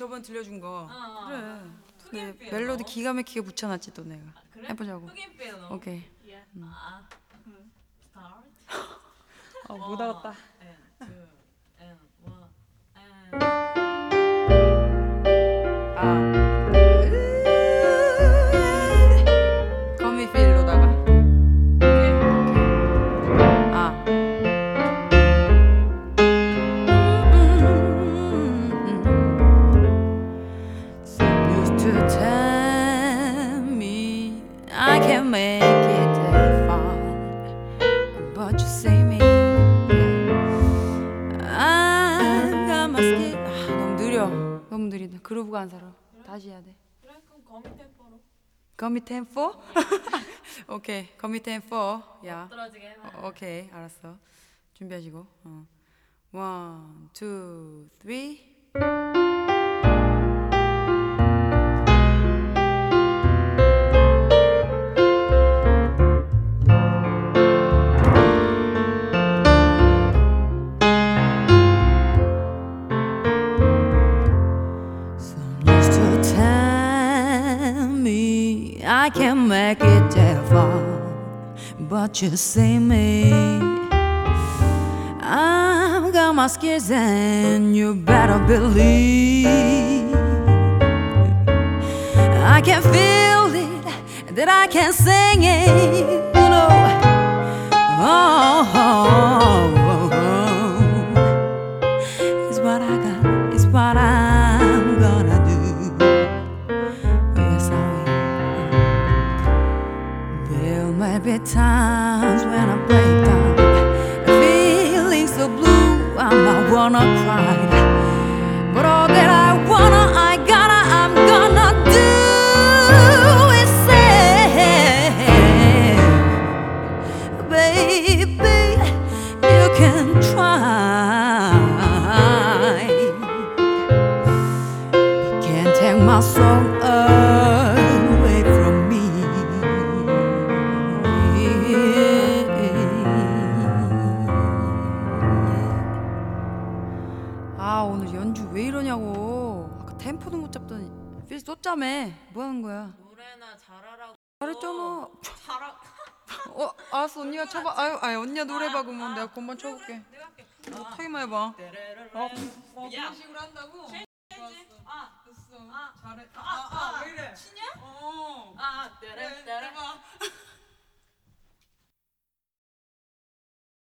저번 들려준 거. 그래. 흑인 피아노. 멜로디 기가 막히게 붙여놨지 또 내가. 그래? 해보자고. 흑인 피아노. 오케이. 예. 스타트. 못 알았다. and 거미필로다가. Used to tell me I can make it that far, but you see me, I got my skin. 너무 느려. 너무 느리다. 그루브가 안 살아. 다시 해야 돼. 그래 그럼 거미 템포로. 거미 템포? 오케이. 거미 템포. 야. 떨어지게 해봐. 오케이. 알았어. 준비하시고. One, two, three. I can make it that far, but you see me, I've got my skills and you better believe I can feel it, that I can sing it, you know. It's what I got, it's what I'm gonna do. Yes, I will. There might be times when I break down, feeling so blue, I might wanna cry, but all that I wanna, I'm gonna do is say, baby, you can try, you can't take my soul away from me. 오늘 연주 왜 이러냐고. 아까 템포도 못 잡더니 필 쏟자매. 뭐 하는 거야? 노래나 잘하라고. 잘했잖아. 잘하. 알았어. 언니가 쳐봐. 아유 언니가 노래봐. 그러면 내가 건반 쳐볼게. 내가 할게. 타기만 해봐. 야. 그런 식으로 한다고? 됐어. 잘해. 왜 이래? 치냐?